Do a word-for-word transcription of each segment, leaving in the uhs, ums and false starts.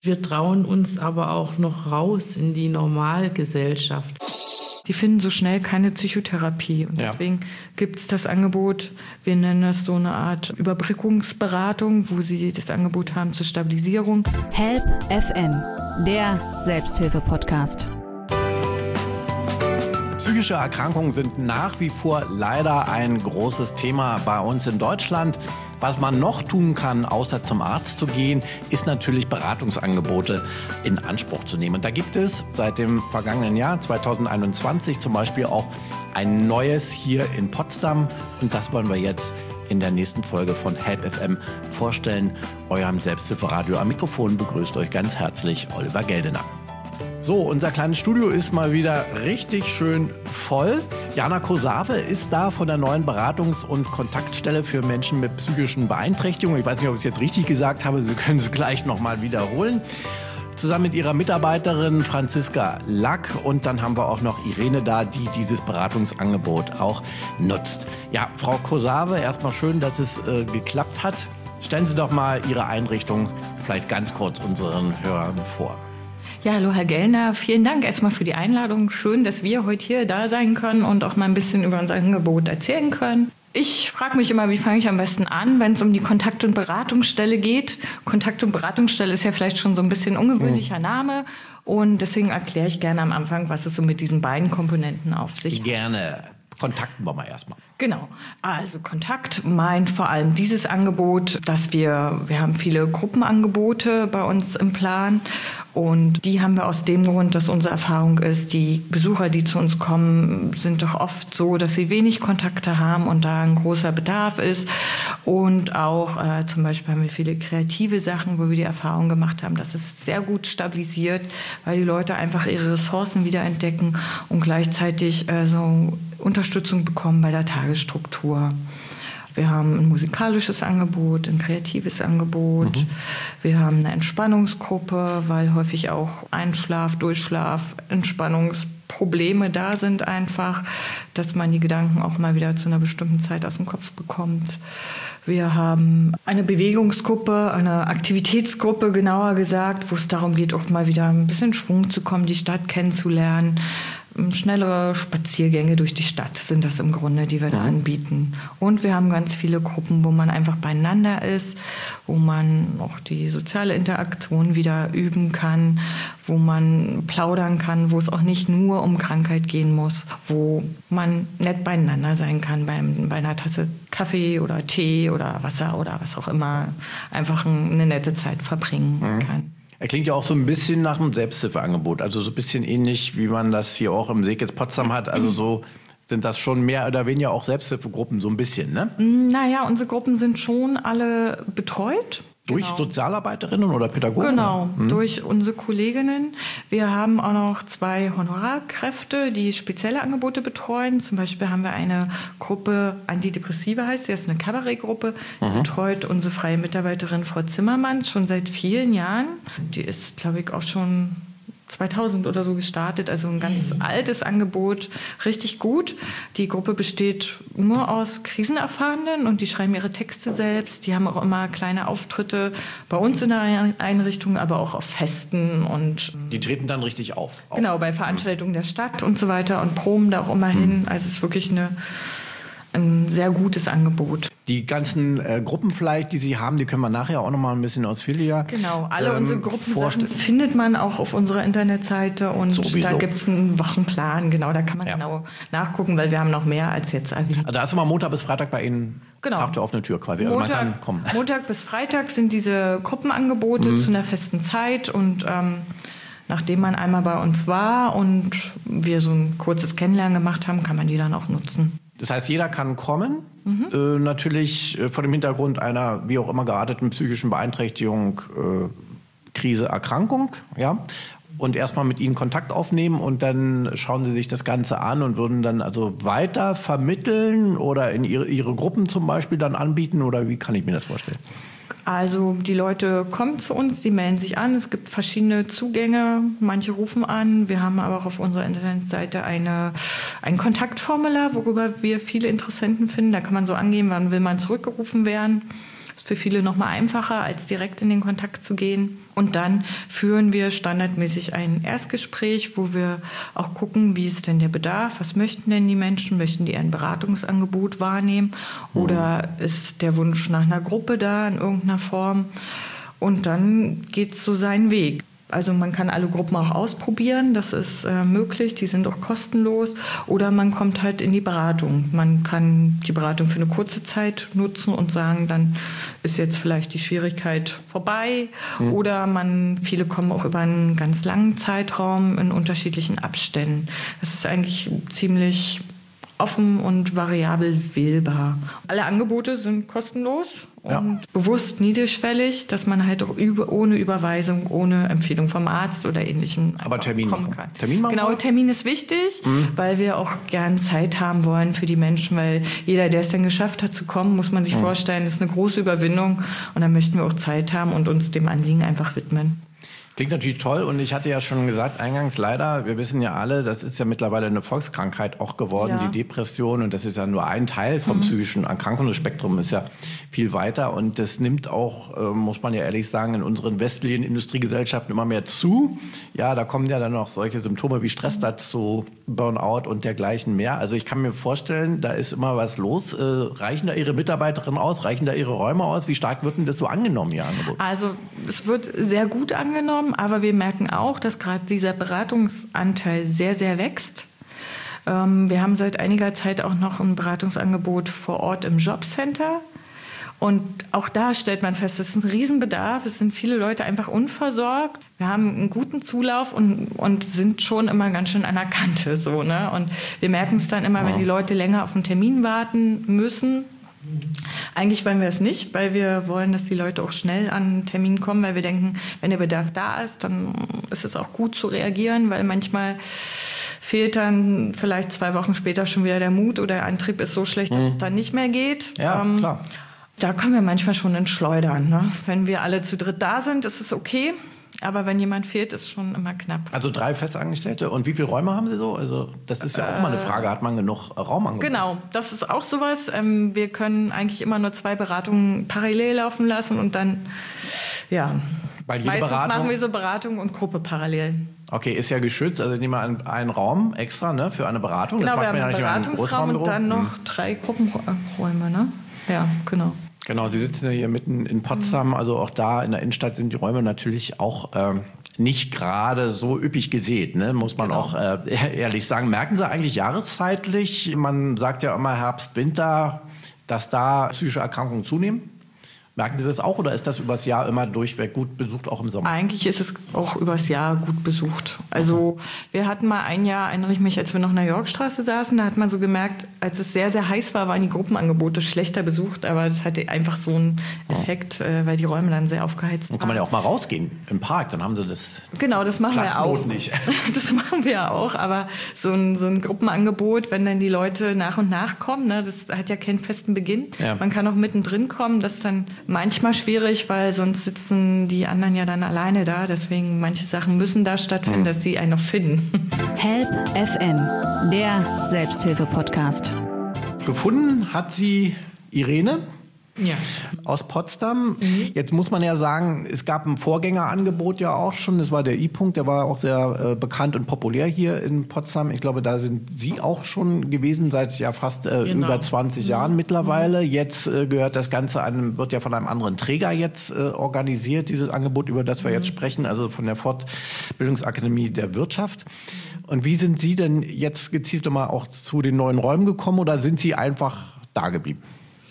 Wir trauen uns aber auch noch raus in die Normalgesellschaft. Die finden so schnell keine Psychotherapie. Und deswegen ja. gibt es das Angebot, wir nennen das so eine Art Überbrückungsberatung, wo sie das Angebot haben zur Stabilisierung. Help F M, der Selbsthilfe-Podcast. Psychische Erkrankungen sind nach wie vor leider ein großes Thema bei uns in Deutschland. Was man noch tun kann, außer zum Arzt zu gehen, ist natürlich Beratungsangebote in Anspruch zu nehmen. Und da gibt es seit dem vergangenen Jahr zwanzig einundzwanzig zum Beispiel auch ein neues hier in Potsdam. Und das wollen wir jetzt in der nächsten Folge von Help F M vorstellen. Eurem Selbsthilferadio. Am Mikrofon begrüßt euch ganz herzlich Oliver Geldener. So, unser kleines Studio ist mal wieder richtig schön voll. Jana Kosave ist da von der neuen Beratungs- und Kontaktstelle für Menschen mit psychischen Beeinträchtigungen. Ich weiß nicht, ob ich es jetzt richtig gesagt habe. Sie können es gleich nochmal wiederholen. Zusammen mit ihrer Mitarbeiterin Franziska Lack. Und dann haben wir auch noch Irene da, die dieses Beratungsangebot auch nutzt. Ja, Frau Kosave, erstmal schön, dass es äh, geklappt hat. Stellen Sie doch mal Ihre Einrichtung vielleicht ganz kurz unseren Hörern vor. Ja, hallo Herr Gellner, vielen Dank erstmal für die Einladung. Schön, dass wir heute hier da sein können und auch mal ein bisschen über unser Angebot erzählen können. Ich frage mich immer, wie fange ich am besten an, wenn es um die Kontakt- und Beratungsstelle geht. Kontakt- und Beratungsstelle ist ja vielleicht schon so ein bisschen ein ungewöhnlicher mhm. Name. Und deswegen erkläre ich gerne am Anfang, was es so mit diesen beiden Komponenten auf sich hat. Gerne. Kontakten wollen wir erstmal. Genau. Also Kontakt meint vor allem dieses Angebot, dass wir, wir haben viele Gruppenangebote bei uns im Plan und die haben wir aus dem Grund, dass unsere Erfahrung ist, die Besucher, die zu uns kommen, sind doch oft so, dass sie wenig Kontakte haben und da ein großer Bedarf ist und auch äh, zum Beispiel haben wir viele kreative Sachen, wo wir die Erfahrung gemacht haben, dass es sehr gut stabilisiert, weil die Leute einfach ihre Ressourcen wiederentdecken und gleichzeitig äh, so Unterstützung bekommen bei der Tagesstruktur. Wir haben ein musikalisches Angebot, ein kreatives Angebot. Mhm. Wir haben eine Entspannungsgruppe, weil häufig auch Einschlaf, Durchschlaf, Entspannungsprobleme da sind einfach, dass man die Gedanken auch mal wieder zu einer bestimmten Zeit aus dem Kopf bekommt. Wir haben eine Bewegungsgruppe, eine Aktivitätsgruppe genauer gesagt, wo es darum geht, auch mal wieder ein bisschen in Schwung zu kommen, die Stadt kennenzulernen. Schnellere Spaziergänge durch die Stadt sind das im Grunde, die wir da anbieten. Und wir haben ganz viele Gruppen, wo man einfach beieinander ist, wo man auch die soziale Interaktion wieder üben kann, wo man plaudern kann, wo es auch nicht nur um Krankheit gehen muss, wo man nett beieinander sein kann beim, bei einer Tasse Kaffee oder Tee oder Wasser oder was auch immer, einfach eine nette Zeit verbringen mhm. kann. Er klingt ja auch so ein bisschen nach einem Selbsthilfeangebot, also so ein bisschen ähnlich, wie man das hier auch im Seekitz Potsdam hat. Also so sind das schon mehr oder weniger auch Selbsthilfegruppen, so ein bisschen, ne? Naja, unsere Gruppen sind schon alle betreut. Durch genau. Sozialarbeiterinnen oder Pädagogen? Genau, hm. durch unsere Kolleginnen. Wir haben auch noch zwei Honorarkräfte, die spezielle Angebote betreuen. Zum Beispiel haben wir eine Gruppe, Antidepressive heißt die, das ist eine Kabarettgruppe, die mhm. betreut unsere freie Mitarbeiterin Frau Zimmermann schon seit vielen Jahren. Die ist, glaube ich, auch schon zweitausend oder so gestartet, also ein ganz altes Angebot, richtig gut. Die Gruppe besteht nur aus Krisenerfahrenen und die schreiben ihre Texte selbst. Die haben auch immer kleine Auftritte bei uns in der Einrichtung, aber auch auf Festen. Und die treten dann richtig auf? Auch. Genau, bei Veranstaltungen der Stadt und so weiter und proben da auch immer hin. Also es ist wirklich eine, ein sehr gutes Angebot. Die ganzen äh, Gruppen vielleicht, die Sie haben, die können wir nachher auch noch mal ein bisschen ausführlicher Genau, alle ähm, unsere Gruppensachen findet man auch auf unserer Internetseite und Sowieso. Da gibt es einen Wochenplan, genau, da kann man ja. genau nachgucken, weil wir haben noch mehr als jetzt. Also da ist immer Montag bis Freitag bei Ihnen genau. Tag der offenen Tür quasi, also Montag, man kann kommen. Montag bis Freitag sind diese Gruppenangebote mhm. zu einer festen Zeit und ähm, nachdem man einmal bei uns war und wir so ein kurzes Kennenlernen gemacht haben, kann man die dann auch nutzen. Das heißt, jeder kann kommen, mhm. äh, natürlich äh, vor dem Hintergrund einer wie auch immer gearteten psychischen Beeinträchtigung, äh, Krise, Erkrankung, ja, und erstmal mit Ihnen Kontakt aufnehmen und dann schauen Sie sich das Ganze an und würden dann also weiter vermitteln oder in Ihre, Ihre Gruppen zum Beispiel dann anbieten oder wie kann ich mir das vorstellen? Also die Leute kommen zu uns, die melden sich an. Es gibt verschiedene Zugänge, manche rufen an. Wir haben aber auch auf unserer Internetseite eine, ein Kontaktformular, worüber wir viele Interessenten finden. Da kann man so angeben, wann will man zurückgerufen werden. Das ist für viele noch mal einfacher, als direkt in den Kontakt zu gehen. Und dann führen wir standardmäßig ein Erstgespräch, wo wir auch gucken, wie ist denn der Bedarf, was möchten denn die Menschen, möchten die ein Beratungsangebot wahrnehmen oder ist der Wunsch nach einer Gruppe da in irgendeiner Form. Und dann geht es so seinen Weg. Also man kann alle Gruppen auch ausprobieren, das ist äh, möglich, die sind auch kostenlos. Oder man kommt halt in die Beratung. Man kann die Beratung für eine kurze Zeit nutzen und sagen, dann ist jetzt vielleicht die Schwierigkeit vorbei. Mhm. Oder man, viele kommen auch über einen ganz langen Zeitraum in unterschiedlichen Abständen. Das ist eigentlich ziemlich offen und variabel wählbar. Alle Angebote sind kostenlos und ja. bewusst niedrigschwellig, dass man halt auch über, ohne Überweisung, ohne Empfehlung vom Arzt oder Ähnlichem Aber Termin kommen machen. kann. Termin machen genau, wir? Termin ist wichtig, mhm. weil wir auch gern Zeit haben wollen für die Menschen, weil jeder, der es dann geschafft hat zu kommen, muss man sich mhm. vorstellen, das ist eine große Überwindung und dann möchten wir auch Zeit haben und uns dem Anliegen einfach widmen. Klingt natürlich toll und ich hatte ja schon gesagt, eingangs leider, wir wissen ja alle, das ist ja mittlerweile eine Volkskrankheit auch geworden, ja. die Depression, und das ist ja nur ein Teil vom mhm. psychischen Erkrankungen. Das Spektrum ist ja viel weiter und das nimmt auch, äh, muss man ja ehrlich sagen, in unseren westlichen Industriegesellschaften immer mehr zu. Ja, da kommen ja dann noch solche Symptome wie Stress dazu, Burnout und dergleichen mehr. Also ich kann mir vorstellen, da ist immer was los. Äh, reichen da Ihre Mitarbeiterinnen aus? Reichen da Ihre Räume aus? Wie stark wird denn das so angenommen, Ihr Angebot? Also es wird sehr gut angenommen. Aber wir merken auch, dass gerade dieser Beratungsanteil sehr, sehr wächst. Ähm, wir haben seit einiger Zeit auch noch ein Beratungsangebot vor Ort im Jobcenter. Und auch da stellt man fest, es ist ein Riesenbedarf. Es sind viele Leute einfach unversorgt. Wir haben einen guten Zulauf und, und sind schon immer ganz schön an der Kante. So, ne? Und wir merken es dann immer, wenn die Leute länger auf einen Termin warten müssen. Eigentlich wollen wir es nicht, weil wir wollen, dass die Leute auch schnell an einen Termin kommen, weil wir denken, wenn der Bedarf da ist, dann ist es auch gut zu reagieren, weil manchmal fehlt dann vielleicht zwei Wochen später schon wieder der Mut oder der Antrieb ist so schlecht, dass mhm. es dann nicht mehr geht. Ja, ähm, klar. Da kommen wir manchmal schon ins Schleudern. Ne? Wenn wir alle zu dritt da sind, ist es okay. Aber wenn jemand fehlt, ist es schon immer knapp. Also drei Festangestellte. Und wie viele Räume haben Sie so? Also das ist ja auch mal eine Frage. Hat man genug Raum angeboten? Genau, das ist auch sowas. Wir können eigentlich immer nur zwei Beratungen parallel laufen lassen und dann, ja, Weil jede meistens Beratung machen wir so Beratung und Gruppe parallel. Okay, ist ja geschützt. Also nehmen wir einen, einen Raum extra, ne, für eine Beratung. Genau, das wir haben ja einen Beratungsraum und dann noch hm. drei Gruppenräume, ne? Ja, genau. Genau, Sie sitzen ja hier mitten in Potsdam, also auch da in der Innenstadt sind die Räume natürlich auch ähm, nicht gerade so üppig gesät, ne? Muss man genau. auch äh, ehrlich sagen. Merken Sie eigentlich jahreszeitlich, man sagt ja immer Herbst, Winter, dass da psychische Erkrankungen zunehmen? Merken Sie das auch oder ist das übers Jahr immer durchweg gut besucht, auch im Sommer? Eigentlich ist es auch übers Jahr gut besucht. Also wir hatten mal ein Jahr, erinnere ich mich, als wir noch in der Yorkstraße saßen, da hat man so gemerkt, als es sehr, sehr heiß war, waren die Gruppenangebote schlechter besucht. Aber das hatte einfach so einen Effekt, oh. weil die Räume dann sehr aufgeheizt waren. Dann kann man ja auch mal rausgehen im Park, dann haben Sie das Genau, das machen wir auch. Nicht. Das machen wir ja auch, aber so ein, so ein Gruppenangebot, wenn dann die Leute nach und nach kommen, ne, das hat ja keinen festen Beginn. Ja. Man kann auch mittendrin kommen, das dann manchmal schwierig, weil sonst sitzen die anderen ja dann alleine da. Deswegen manche Sachen müssen da stattfinden, hm. dass sie einen noch finden. Help F M, der Selbsthilfe-Podcast. Gefunden hat sie Irene. Ja. Aus Potsdam. Mhm. Jetzt muss man ja sagen, es gab ein Vorgängerangebot ja auch schon. Das war der I-Punkt, der war auch sehr äh, bekannt und populär hier in Potsdam. Ich glaube, da sind Sie auch schon gewesen, seit ja fast äh, genau. über zwanzig mhm. Jahren mittlerweile. Mhm. Jetzt äh, gehört das Ganze einem, wird ja von einem anderen Träger jetzt äh, organisiert, dieses Angebot, über das wir mhm. jetzt sprechen, also von der Fortbildungsakademie der Wirtschaft. Und wie sind Sie denn jetzt gezielt mal auch zu den neuen Räumen gekommen oder sind Sie einfach da geblieben?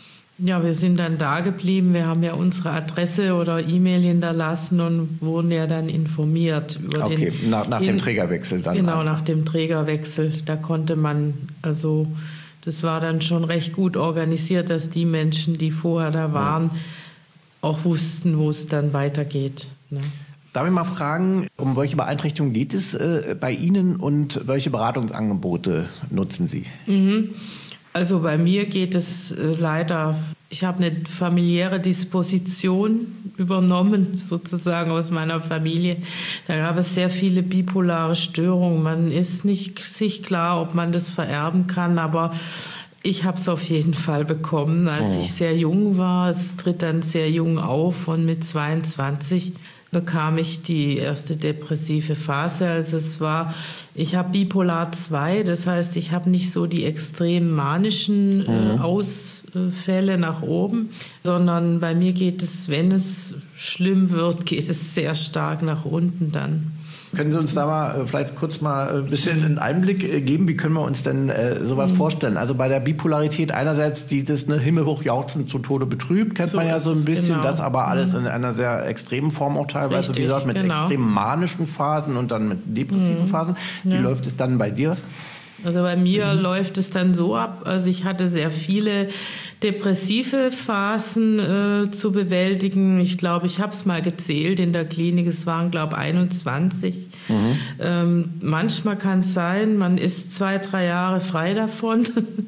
Ja, wir sind dann da geblieben. Wir haben ja unsere Adresse oder E-Mail hinterlassen und wurden ja dann informiert. Über okay, den, nach, nach dem Trägerwechsel dann. Genau, einfach. nach dem Trägerwechsel. Da konnte man, also das war dann schon recht gut organisiert, dass die Menschen, die vorher da waren, ja. auch wussten, wo es dann weitergeht. Ne? Darf ich mal fragen, um welche Beeinträchtigungen geht es äh, bei Ihnen und welche Beratungsangebote nutzen Sie? Mhm. Also bei mir geht es äh, leider, ich habe eine familiäre Disposition übernommen, sozusagen aus meiner Familie. Da gab es sehr viele bipolare Störungen. Man ist nicht sich klar, ob man das vererben kann, aber Ich habe es auf jeden Fall bekommen, als oh. ich sehr jung war. Es tritt dann sehr jung auf und mit zweiundzwanzig bekam ich die erste depressive Phase. Also es war, ich habe Bipolar zwei, das heißt, ich habe nicht so die extrem manischen äh, mhm. Ausfälle nach oben, sondern bei mir geht es, wenn es schlimm wird, geht es sehr stark nach unten dann. Können Sie uns da mal vielleicht kurz mal ein bisschen einen Einblick geben? Wie können wir uns denn äh, sowas mhm. vorstellen? Also bei der Bipolarität einerseits dieses ne, himmelhoch jauchzend zu Tode betrübt, kennt so man ja so ein bisschen, genau. Das aber alles mhm. in einer sehr extremen Form auch teilweise, Richtig, wie gesagt, mit genau. extrem manischen Phasen und dann mit depressiven mhm. Phasen. Wie ja. läuft es dann bei dir? Also bei mir mhm. läuft es dann so ab, also ich hatte sehr viele depressive Phasen äh, zu bewältigen. Ich glaube, ich habe es mal gezählt in der Klinik, es waren, glaube ich, einundzwanzig. Mhm. Ähm, manchmal kann es sein, man ist zwei, drei Jahre frei davon.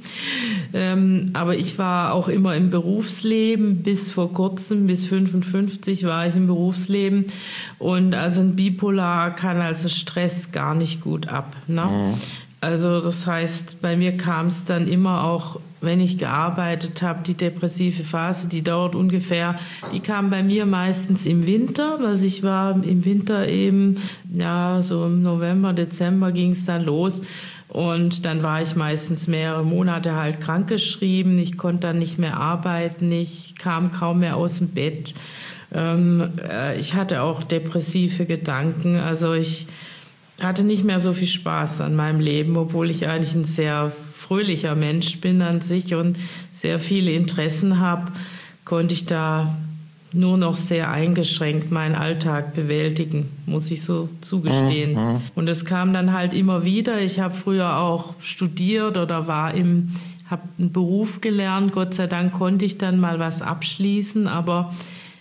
ähm, aber ich war auch immer im Berufsleben, bis vor kurzem, bis fünfundfünfzig war ich im Berufsleben. Und also ein Bipolar kann also Stress gar nicht gut ab, ne? Mhm. Also das heißt, bei mir kam es dann immer auch, wenn ich gearbeitet habe, die depressive Phase, die dauert ungefähr, die kam bei mir meistens im Winter. Also ich war im Winter eben, ja, so im November, Dezember ging es dann los. Und dann war ich meistens mehrere Monate halt krankgeschrieben. Ich konnte dann nicht mehr arbeiten, ich kam kaum mehr aus dem Bett. Ähm, äh, ich hatte auch depressive Gedanken, also ich hatte nicht mehr so viel Spaß an meinem Leben, obwohl ich eigentlich ein sehr fröhlicher Mensch bin an sich und sehr viele Interessen habe, konnte ich da nur noch sehr eingeschränkt meinen Alltag bewältigen, muss ich so zugestehen. Mhm. Und es kam dann halt immer wieder. Ich habe früher auch studiert oder war im, habe einen Beruf gelernt. Gott sei Dank konnte ich dann mal was abschließen, aber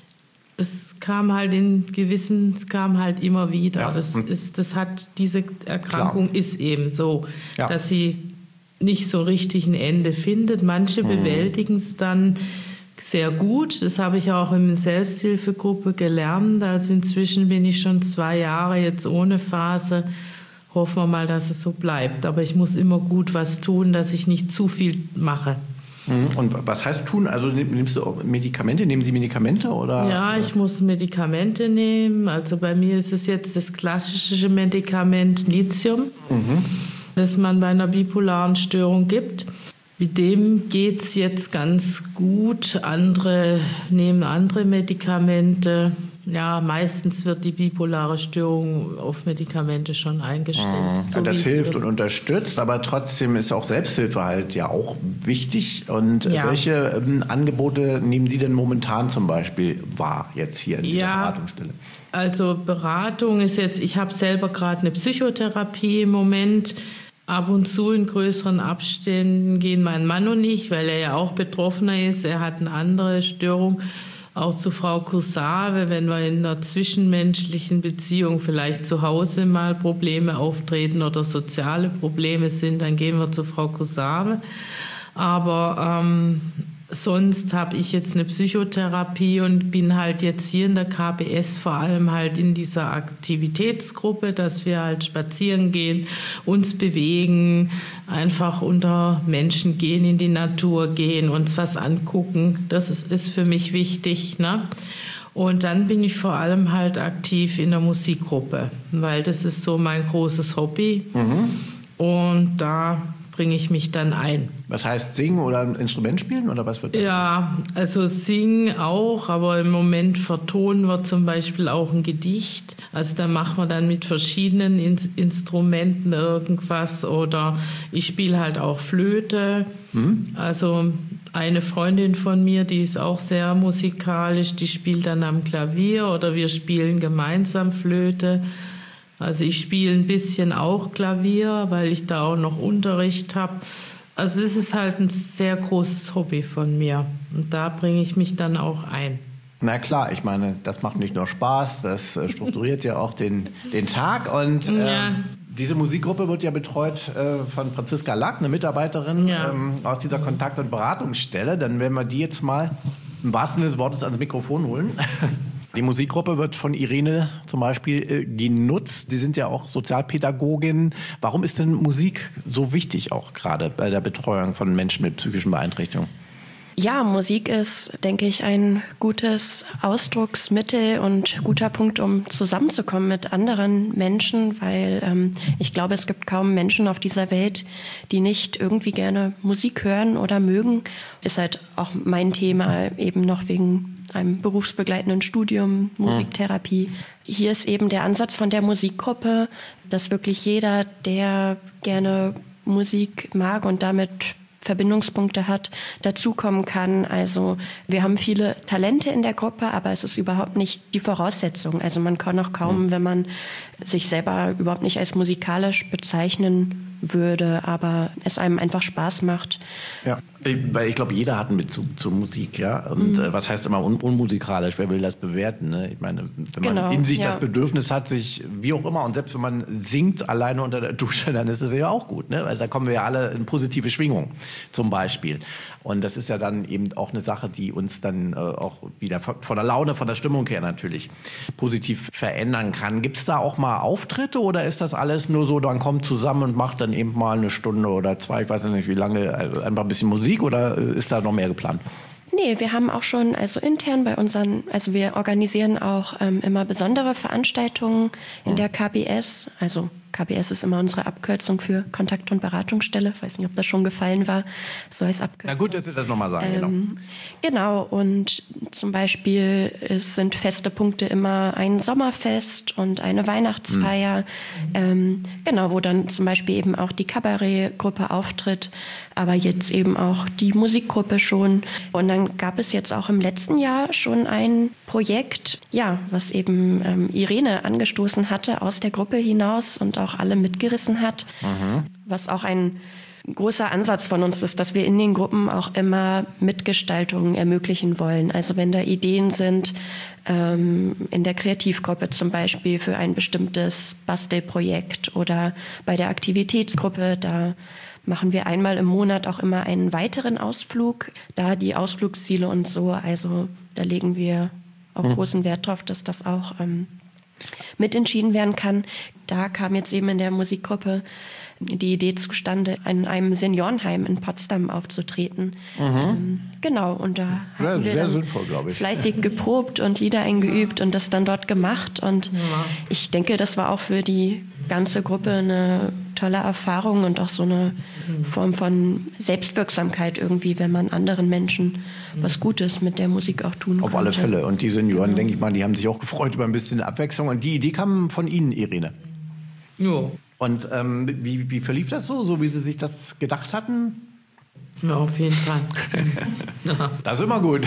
es kam halt in gewissen, es kam halt immer wieder. Ja. Das ist, das hat, diese Erkrankung Klar. ist eben so, ja. dass sie nicht so richtig ein Ende findet. Manche mhm. bewältigen es dann sehr gut. Das habe ich auch in der Selbsthilfegruppe gelernt. Also inzwischen bin ich schon zwei Jahre jetzt ohne Phase. Hoffen wir mal, dass es so bleibt. Aber ich muss immer gut was tun, dass ich nicht zu viel mache. Und was heißt tun? Also nimmst du auch Medikamente? Nehmen Sie Medikamente? Oder? Ja, ich muss Medikamente nehmen. Also bei mir ist es jetzt das klassische Medikament Lithium, mhm. das man bei einer bipolaren Störung gibt. Mit dem geht es jetzt ganz gut. Andere nehmen andere Medikamente. Ja, meistens wird die bipolare Störung auf Medikamente schon eingestellt. Mhm. So das hilft und unterstützt, aber trotzdem ist auch Selbsthilfe halt ja auch wichtig. Und ja. welche ähm, Angebote nehmen Sie denn momentan zum Beispiel wahr jetzt hier in dieser ja. Beratungsstelle? Also Beratung ist jetzt, ich habe selber gerade eine Psychotherapie im Moment. Ab und zu in größeren Abständen gehen mein Mann und ich, weil er ja auch Betroffener ist. Er hat eine andere Störung. Auch zu Frau Kusave, wenn wir in einer zwischenmenschlichen Beziehung vielleicht zu Hause mal Probleme auftreten oder soziale Probleme sind, dann gehen wir zu Frau Kusave. Aber ähm, sonst habe ich jetzt eine Psychotherapie und bin halt jetzt hier in der K B S vor allem halt in dieser Aktivitätsgruppe, dass wir halt spazieren gehen, uns bewegen, einfach unter Menschen gehen, in die Natur gehen, uns was angucken. Das ist, ist für mich wichtig, ne? Und dann bin ich vor allem halt aktiv in der Musikgruppe, weil das ist so mein großes Hobby. Mhm. Und da bringe ich mich dann ein. Was heißt singen oder ein Instrument spielen oder was wird das? Ja, also singen auch, aber im Moment vertonen wir zum Beispiel auch ein Gedicht. Also da machen wir dann mit verschiedenen In- Instrumenten irgendwas oder ich spiele halt auch Flöte. Mhm. Also eine Freundin von mir, die ist auch sehr musikalisch, die spielt dann am Klavier oder wir spielen gemeinsam Flöte. Also ich spiele ein bisschen auch Klavier, weil ich da auch noch Unterricht habe. Also es ist halt ein sehr großes Hobby von mir und da bringe ich mich dann auch ein. Na klar, ich meine, das macht nicht nur Spaß, das strukturiert ja auch den, den Tag. Und ähm, ja. diese Musikgruppe wird ja betreut äh, von Franziska Lack, eine Mitarbeiterin ja. ähm, aus dieser Kontakt- und Beratungsstelle. Dann werden wir die jetzt mal im wahrsten Sinne des Wortes ans Mikrofon holen. Die Musikgruppe wird von Irene zum Beispiel äh, genutzt. Sie sind ja auch Sozialpädagogin. Warum ist denn Musik so wichtig, auch gerade bei der Betreuung von Menschen mit psychischen Beeinträchtigungen? Ja, Musik ist, denke ich, ein gutes Ausdrucksmittel und guter Punkt, um zusammenzukommen mit anderen Menschen, weil ähm, ich glaube, es gibt kaum Menschen auf dieser Welt, die nicht irgendwie gerne Musik hören oder mögen. Ist halt auch mein Thema, eben noch wegen einem berufsbegleitenden Studium, Musiktherapie. Hier ist eben der Ansatz von der Musikgruppe, dass wirklich jeder, der gerne Musik mag und damit Verbindungspunkte hat, dazukommen kann. Also wir haben viele Talente in der Gruppe, aber es ist überhaupt nicht die Voraussetzung. Also man kann auch kaum, mhm. wenn man sich selber überhaupt nicht als musikalisch bezeichnen würde, aber es einem einfach Spaß macht. Ja, weil ich glaube, jeder hat einen Bezug zur Musik, ja. Und mhm. äh, was heißt immer un- unmusikalisch? Wer will das bewerten? Ne? Ich meine, wenn genau, man in sich ja. das Bedürfnis hat, sich wie auch immer, und selbst wenn man singt alleine unter der Dusche, dann ist es ja auch gut, ne? Also da kommen wir ja alle in positive Schwingung zum Beispiel. Und das ist ja dann eben auch eine Sache, die uns dann äh, auch wieder von der Laune, von der Stimmung her natürlich positiv verändern kann. Gibt es da auch mal Auftritte oder ist das alles nur so, man kommt zusammen und macht dann eben mal eine Stunde oder zwei, ich weiß nicht wie lange, einfach ein bisschen Musik oder ist da noch mehr geplant? Nee, wir haben auch schon, also intern bei unseren, also wir organisieren auch ähm, immer besondere Veranstaltungen in der K B S, also K B S ist immer unsere Abkürzung für Kontakt- und Beratungsstelle. Ich weiß nicht, ob das schon gefallen war. So als Abkürzung. Na gut, dass Sie das nochmal sagen. Ähm, genau. Genau. Und zum Beispiel es sind feste Punkte immer ein Sommerfest und eine Weihnachtsfeier. Mhm. Ähm, genau, wo dann zum Beispiel eben auch die Kabarettgruppe auftritt. Aber jetzt eben auch die Musikgruppe schon. Und dann gab es jetzt auch im letzten Jahr schon ein Projekt, ja, was eben ähm, Irene angestoßen hatte aus der Gruppe hinaus und auch alle mitgerissen hat. Mhm. Was auch ein großer Ansatz von uns ist, dass wir in den Gruppen auch immer Mitgestaltungen ermöglichen wollen. Also wenn da Ideen sind, ähm, in der Kreativgruppe zum Beispiel für ein bestimmtes Bastelprojekt oder bei der Aktivitätsgruppe, da machen wir einmal im Monat auch immer einen weiteren Ausflug, da die Ausflugsziele und so, also da legen wir auch mhm. großen Wert drauf, dass das auch ähm, mitentschieden werden kann. Da kam jetzt eben in der Musikgruppe die Idee zustande, in einem Seniorenheim in Potsdam aufzutreten. Mhm. Ähm, genau, und da sehr, haben wir sehr dann sinnvoll, glaube ich. fleißig geprobt und Lieder eingeübt und das dann dort gemacht. Und ja. ich denke, das war auch für die ganze Gruppe eine tolle Erfahrung und auch so eine mhm. Form von Selbstwirksamkeit irgendwie, wenn man anderen Menschen mhm. was Gutes mit der Musik auch tun kann. Auf konnte. alle Fälle. Und die Senioren, genau. denke ich mal, die haben sich auch gefreut über ein bisschen Abwechslung. Und die Idee kam von Ihnen, Irene. Ja. Und ähm, wie, wie verlief das so, so wie Sie sich das gedacht hatten? Ja, auf jeden Fall. Das ist immer gut.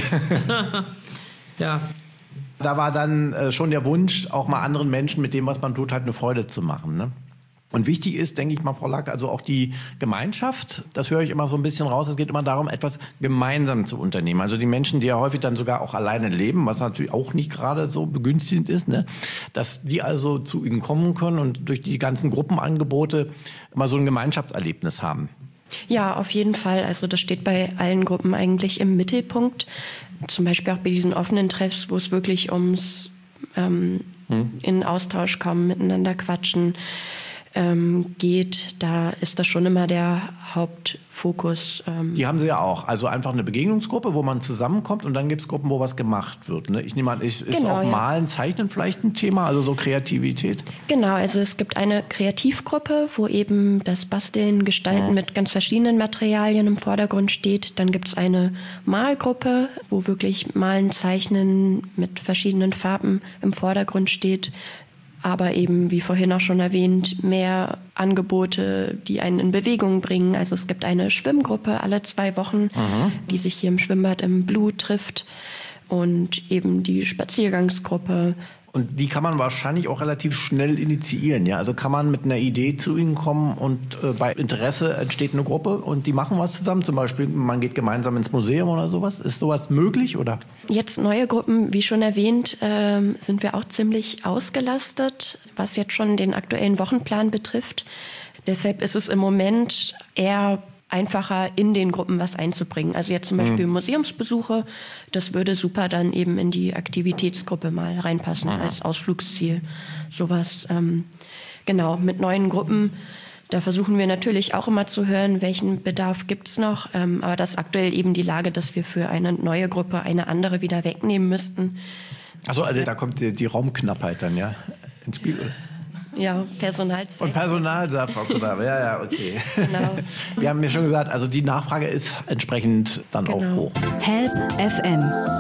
Ja. Da war dann äh, schon der Wunsch, auch mal anderen Menschen mit dem, was man tut, halt eine Freude zu machen, ne? Und wichtig ist, denke ich mal, Frau Lack, also auch die Gemeinschaft, das höre ich immer so ein bisschen raus, es geht immer darum, etwas gemeinsam zu unternehmen. Also die Menschen, die ja häufig dann sogar auch alleine leben, was natürlich auch nicht gerade so begünstigend ist, ne? Dass die also zu ihnen kommen können und durch die ganzen Gruppenangebote mal so ein Gemeinschaftserlebnis haben. Ja, auf jeden Fall. Also das steht bei allen Gruppen eigentlich im Mittelpunkt. Zum Beispiel auch bei diesen offenen Treffs, wo es wirklich ums ähm, hm. in Austausch kommen, miteinander quatschen ähm, geht. Da ist das schon immer der Hauptfokus. Ähm. Die haben Sie ja auch. Also einfach eine Begegnungsgruppe, wo man zusammenkommt und dann gibt es Gruppen, wo was gemacht wird. Ne? Ich nehme an, ist, ist genau, auch ja. Malen, Zeichnen vielleicht ein Thema, also so Kreativität? Genau, also es gibt eine Kreativgruppe, wo eben das Basteln, Gestalten mhm. mit ganz verschiedenen Materialien im Vordergrund steht. Dann gibt es eine Malgruppe, wo wirklich Malen, Zeichnen mit verschiedenen Farben im Vordergrund steht. Aber eben, wie vorhin auch schon erwähnt, mehr Angebote, die einen in Bewegung bringen. Also es gibt eine Schwimmgruppe alle zwei Wochen, mhm. die sich hier im Schwimmbad im Blue trifft. Und eben die Spaziergangsgruppe. Und die kann man wahrscheinlich auch relativ schnell initiieren, ja? Also kann man mit einer Idee zu Ihnen kommen und äh, bei Interesse entsteht eine Gruppe und die machen was zusammen. Zum Beispiel, man geht gemeinsam ins Museum oder sowas. Ist sowas möglich, oder? Jetzt neue Gruppen, wie schon erwähnt, äh, sind wir auch ziemlich ausgelastet, was jetzt schon den aktuellen Wochenplan betrifft. Deshalb ist es im Moment eher einfacher in den Gruppen was einzubringen. Also jetzt zum Beispiel mhm. Museumsbesuche, das würde super dann eben in die Aktivitätsgruppe mal reinpassen mhm. als Ausflugsziel. Sowas, ähm, genau, mit neuen Gruppen. Da versuchen wir natürlich auch immer zu hören, welchen Bedarf gibt es noch. Ähm, aber das ist aktuell eben die Lage, dass wir für eine neue Gruppe eine andere wieder wegnehmen müssten. Achso, also da kommt die, die Raumknappheit dann, ja, ins Spiel. Ja, Personalzeit. Und Personal, sagt Frau Kudav. Ja, ja, okay. Genau. Wir haben ja schon gesagt, also die Nachfrage ist entsprechend dann genau. auch hoch. Help F M,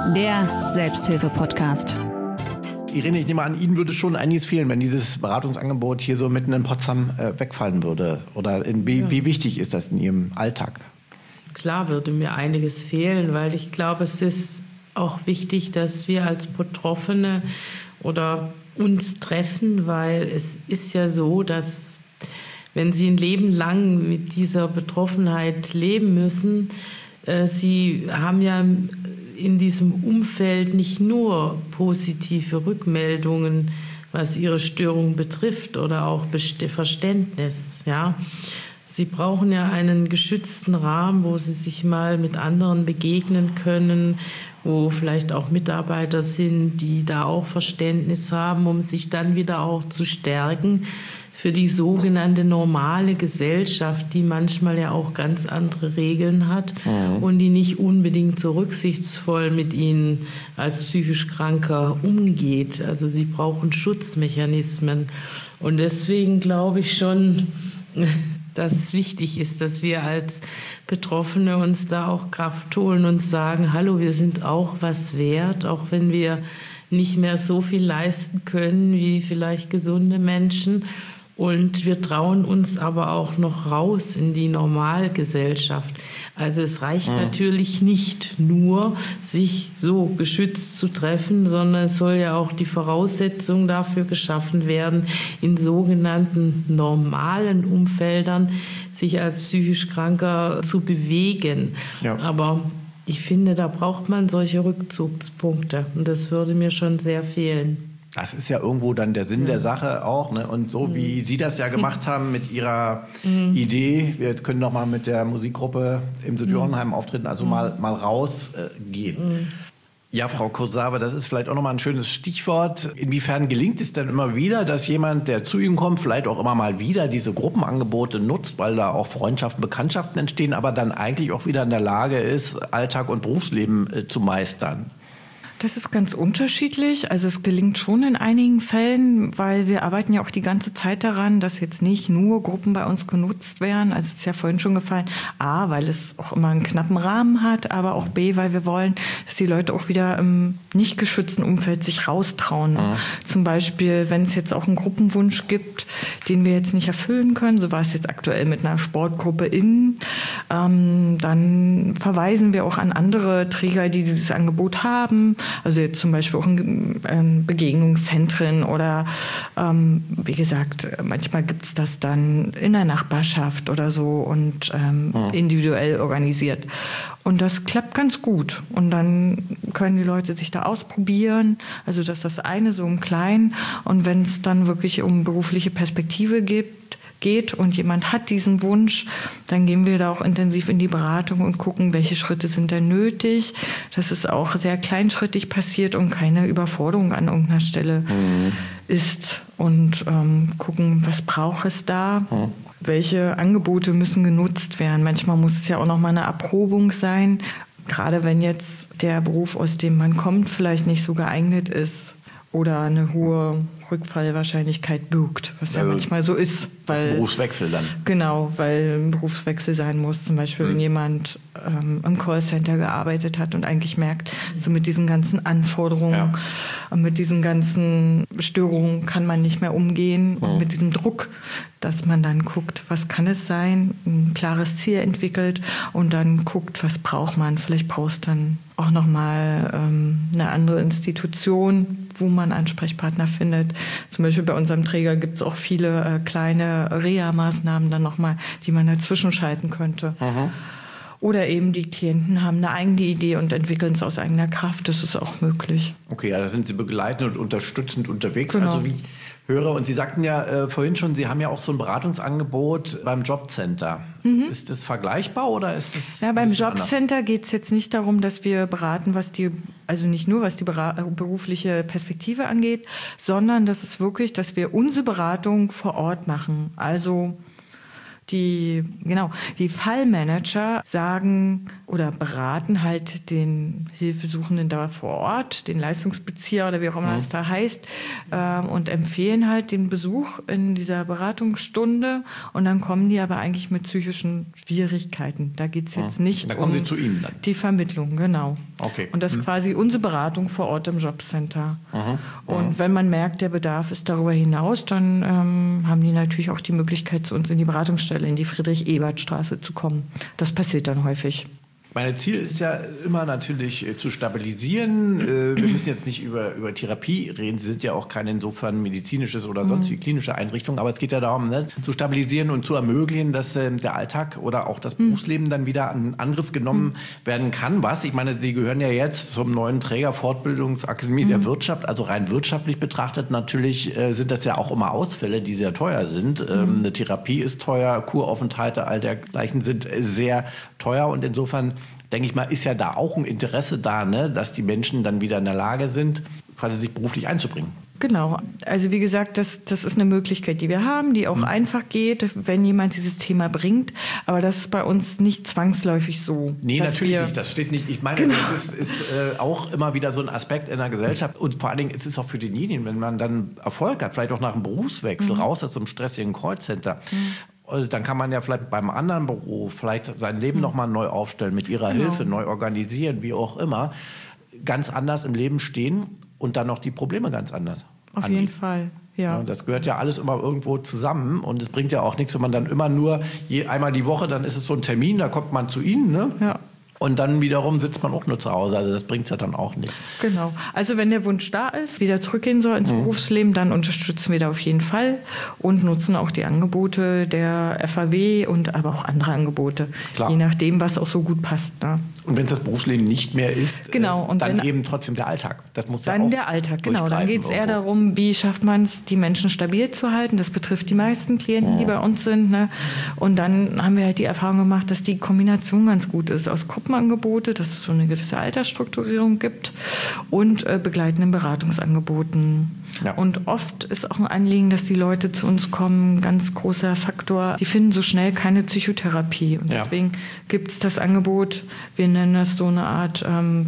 der Selbsthilfe-Podcast. Irene, ich nehme an, Ihnen würde schon einiges fehlen, wenn dieses Beratungsangebot hier so mitten in Potsdam äh, wegfallen würde. Oder in, wie, ja. wie wichtig ist das in Ihrem Alltag? Klar würde mir einiges fehlen, weil ich glaube, es ist auch wichtig, dass wir als Betroffene oder uns treffen, weil es ist ja so, dass wenn Sie ein Leben lang mit dieser Betroffenheit leben müssen, äh, Sie haben ja in diesem Umfeld nicht nur positive Rückmeldungen, was Ihre Störung betrifft oder auch Verständnis, ja. Sie brauchen ja einen geschützten Rahmen, wo Sie sich mal mit anderen begegnen können, wo vielleicht auch Mitarbeiter sind, die da auch Verständnis haben, um sich dann wieder auch zu stärken für die sogenannte normale Gesellschaft, die manchmal ja auch ganz andere Regeln hat mhm. und die nicht unbedingt so rücksichtsvoll mit ihnen als psychisch Kranker umgeht. Also sie brauchen Schutzmechanismen. Und deswegen glaube ich schon, dass es wichtig ist, dass wir als Betroffene uns da auch Kraft holen und sagen, hallo, wir sind auch was wert, auch wenn wir nicht mehr so viel leisten können wie vielleicht gesunde Menschen. Und wir trauen uns aber auch noch raus in die Normalgesellschaft. Also es reicht mhm. natürlich nicht nur, sich so geschützt zu treffen, sondern es soll ja auch die Voraussetzung dafür geschaffen werden, in sogenannten normalen Umfeldern sich als psychisch Kranker zu bewegen. Ja. Aber ich finde, da braucht man solche Rückzugspunkte. Und das würde mir schon sehr fehlen. Das ist ja irgendwo dann der Sinn ja. der Sache auch. Ne? Und so mhm. wie Sie das ja gemacht haben mit Ihrer mhm. Idee, wir können noch mal mit der Musikgruppe im Südjohanheim mhm. auftreten, also mhm. mal, mal rausgehen. Äh, mhm. Ja, Frau Kursave, das ist vielleicht auch noch mal ein schönes Stichwort. Inwiefern gelingt es denn immer wieder, dass jemand, der zu Ihnen kommt, vielleicht auch immer mal wieder diese Gruppenangebote nutzt, weil da auch Freundschaften, Bekanntschaften entstehen, aber dann eigentlich auch wieder in der Lage ist, Alltag und Berufsleben äh, zu meistern? Das ist ganz unterschiedlich. Also es gelingt schon in einigen Fällen, weil wir arbeiten ja auch die ganze Zeit daran, dass jetzt nicht nur Gruppen bei uns genutzt werden. Also es ist ja vorhin schon gefallen, A, weil es auch immer einen knappen Rahmen hat, aber auch B, weil wir wollen, dass die Leute auch wieder im nicht geschützten Umfeld sich raustrauen. Ja. Zum Beispiel, wenn es jetzt auch einen Gruppenwunsch gibt, den wir jetzt nicht erfüllen können, so war es jetzt aktuell mit einer Sportgruppe innen, ähm, dann verweisen wir auch an andere Träger, die dieses Angebot haben. Also jetzt zum Beispiel auch in ähm, Begegnungszentren oder ähm, wie gesagt, manchmal gibt es das dann in der Nachbarschaft oder so und ähm, ja. individuell organisiert. Und das klappt ganz gut. Und dann können die Leute sich da ausprobieren. Also das ist das eine so im Kleinen. Und wenn es dann wirklich um berufliche Perspektive gibt, geht und jemand hat diesen Wunsch, dann gehen wir da auch intensiv in die Beratung und gucken, welche Schritte sind denn nötig, dass es auch sehr kleinschrittig passiert und keine Überforderung an irgendeiner Stelle mhm. ist und ähm, gucken, was braucht es da, mhm. welche Angebote müssen genutzt werden. Manchmal muss es ja auch noch mal eine Erprobung sein, gerade wenn jetzt der Beruf, aus dem man kommt, vielleicht nicht so geeignet ist oder eine hohe Rückfallwahrscheinlichkeit birgt, was ja also manchmal so ist. Weil, das Berufswechsel dann. Genau, weil ein Berufswechsel sein muss. Zum Beispiel, mhm. wenn jemand ähm, im Callcenter gearbeitet hat und eigentlich merkt, so mit diesen ganzen Anforderungen ja. und mit diesen ganzen Störungen kann man nicht mehr umgehen. Mhm. Und mit diesem Druck, dass man dann guckt, was kann es sein, ein klares Ziel entwickelt und dann guckt, was braucht man. Vielleicht brauchst du dann auch nochmal ähm, eine andere Institution, wo man Ansprechpartner findet. Zum Beispiel bei unserem Träger gibt es auch viele äh, kleine Reha-Maßnahmen dann nochmal, die man dazwischen schalten könnte. Mhm. Oder eben die Klienten haben eine eigene Idee und entwickeln es aus eigener Kraft. Das ist auch möglich. Okay, ja, da sind Sie begleitend und unterstützend unterwegs. Genau. Also wie, höre. Und Sie sagten ja äh, vorhin schon, Sie haben ja auch so ein Beratungsangebot beim Jobcenter. Mhm. Ist das vergleichbar oder ist das? Ja, beim Jobcenter geht es jetzt nicht darum, dass wir beraten, was die, also nicht nur was die berufliche Perspektive angeht, sondern das ist wirklich, dass wir unsere Beratung vor Ort machen. Also Die, genau, die Fallmanager sagen oder beraten halt den Hilfesuchenden da vor Ort, den Leistungsbezieher oder wie auch immer mhm. es da heißt, äh, und empfehlen halt den Besuch in dieser Beratungsstunde. Und dann kommen die aber eigentlich mit psychischen Schwierigkeiten. Da geht es jetzt mhm. nicht da kommen um sie zu Ihnen dann. Die Vermittlung, genau. Okay. Und das ist mhm. quasi unsere Beratung vor Ort im Jobcenter. Mhm. Und mhm. wenn man merkt, der Bedarf ist darüber hinaus, dann ähm, haben die natürlich auch die Möglichkeit, zu uns in die Beratungsstelle in die Friedrich-Ebert-Straße zu kommen. Das passiert dann häufig. Mein Ziel ist ja immer natürlich äh, zu stabilisieren. Äh, wir müssen jetzt nicht über, über Therapie reden. Sie sind ja auch kein insofern medizinisches oder sonst wie klinische Einrichtung. Aber es geht ja darum, ne, zu stabilisieren und zu ermöglichen, dass äh, der Alltag oder auch das Berufsleben dann wieder in Angriff genommen werden kann. Was? Ich meine, Sie gehören ja jetzt zum neuen Träger Fortbildungsakademie mhm. der Wirtschaft. Also rein wirtschaftlich betrachtet natürlich äh, sind das ja auch immer Ausfälle, die sehr teuer sind. Ähm, mhm. Eine Therapie ist teuer, Kuraufenthalte, all dergleichen sind sehr teuer. Und insofern denke ich mal, ist ja da auch ein Interesse da, ne, dass die Menschen dann wieder in der Lage sind, quasi sich beruflich einzubringen. Genau. Also wie gesagt, das, das ist eine Möglichkeit, die wir haben, die auch mhm. einfach geht, wenn jemand dieses Thema bringt. Aber das ist bei uns nicht zwangsläufig so. Nee, natürlich nicht. Das steht nicht. Ich meine, genau. das ist, ist äh, auch immer wieder so ein Aspekt in der Gesellschaft. Und vor allen Dingen ist es auch für denjenigen, wenn man dann Erfolg hat, vielleicht auch nach einem Berufswechsel, mhm. raus aus so einem stressigen Callcenter. Mhm. Dann kann man ja vielleicht beim anderen Beruf vielleicht sein Leben mhm. nochmal neu aufstellen, mit ihrer genau. Hilfe neu organisieren, wie auch immer. Ganz anders im Leben stehen und dann noch die Probleme ganz anders Auf angehen. jeden Fall, ja. Ja. Das gehört ja alles immer irgendwo zusammen und es bringt ja auch nichts, wenn man dann immer nur je, einmal die Woche, dann ist es so ein Termin, da kommt man zu Ihnen, ne? Ja. Und dann wiederum sitzt man auch nur zu Hause. Also das bringt es ja dann auch nicht. Genau. Also wenn der Wunsch da ist, wieder zurückgehen soll ins mhm. Berufsleben, dann unterstützen wir da auf jeden Fall und nutzen auch die Angebote der F A W und aber auch andere Angebote. Klar. Je nachdem, was auch so gut passt. Ne? Und wenn das Berufsleben nicht mehr ist, genau. und dann wenn, eben trotzdem der Alltag. Das muss dann ja auch der Alltag, genau. Dann geht es eher darum, wie schafft man es, die Menschen stabil zu halten. Das betrifft die meisten Klienten, ja. die bei uns sind. Ne? Und dann haben wir halt die Erfahrung gemacht, dass die Kombination ganz gut ist aus Gruppenangebote, dass es so eine gewisse Altersstrukturierung gibt und äh, begleitenden Beratungsangeboten. Ja. Und oft ist auch ein Anliegen, dass die Leute zu uns kommen, ganz großer Faktor, die finden so schnell keine Psychotherapie. Und deswegen ja. gibt es das Angebot, wir nennen das so eine Art ähm,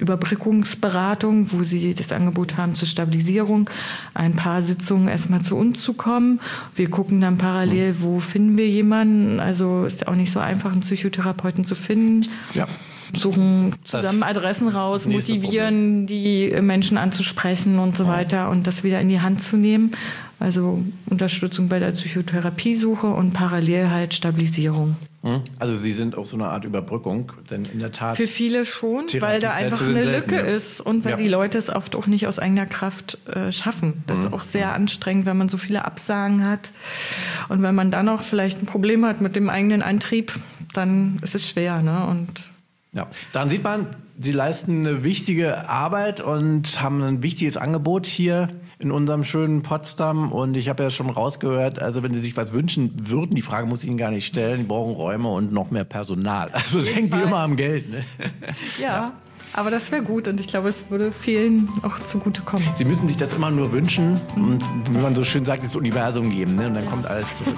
Überbrückungsberatung, wo sie das Angebot haben zur Stabilisierung, ein paar Sitzungen erstmal zu uns zu kommen. Wir gucken dann parallel, wo finden wir jemanden. Also ist ja auch nicht so einfach, einen Psychotherapeuten zu finden. Ja. Suchen zusammen das Adressen raus, motivieren, Problem. die Menschen anzusprechen und so ja. weiter und das wieder in die Hand zu nehmen. Also Unterstützung bei der Psychotherapiesuche und parallel halt Stabilisierung. Also Sie sind auch so eine Art Überbrückung, denn in der Tat... Für viele schon, weil da einfach eine Lücke selten, ja. ist und weil ja. die Leute es oft auch nicht aus eigener Kraft äh, schaffen. Das mhm. ist auch sehr anstrengend, wenn man so viele Absagen hat. Und wenn man dann auch vielleicht ein Problem hat mit dem eigenen Antrieb, dann ist es schwer, ne? Und ja, daran sieht man, Sie leisten eine wichtige Arbeit und haben ein wichtiges Angebot hier in unserem schönen Potsdam. Und ich habe ja schon rausgehört, also wenn Sie sich was wünschen würden, die Frage muss ich Ihnen gar nicht stellen, die brauchen Räume und noch mehr Personal. Also denken die immer am Geld. Ne? Ja. ja. Aber das wäre gut und ich glaube, es würde vielen auch zugutekommen. Sie müssen sich das immer nur wünschen und, wie man so schön sagt, das Universum geben, ne? Und dann kommt alles zurück.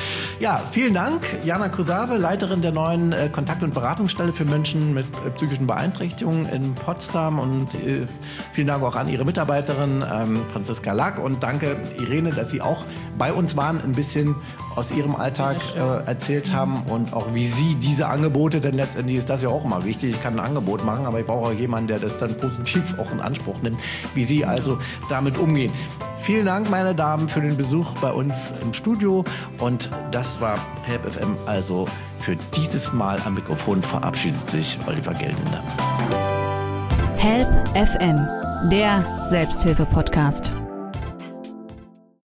Ja, vielen Dank, Jana Krusave, Leiterin der neuen äh, Kontakt- und Beratungsstelle für Menschen mit äh, psychischen Beeinträchtigungen in Potsdam und äh, vielen Dank auch an Ihre Mitarbeiterin ähm, Franziska Lack und danke Irene, dass Sie auch bei uns waren, ein bisschen aus Ihrem Alltag äh, erzählt haben und auch wie Sie diese Angebote, denn letztendlich ist das ja auch immer wichtig, ich kann ein Angebot machen, aber ich brauche auch jemanden, der das dann positiv auch in Anspruch nimmt, wie Sie also damit umgehen. Vielen Dank, meine Damen, für den Besuch bei uns im Studio und das war Help F M, also für dieses Mal am Mikrofon verabschiedet sich Oliver Geltender. Help F M, der Selbsthilfe-Podcast.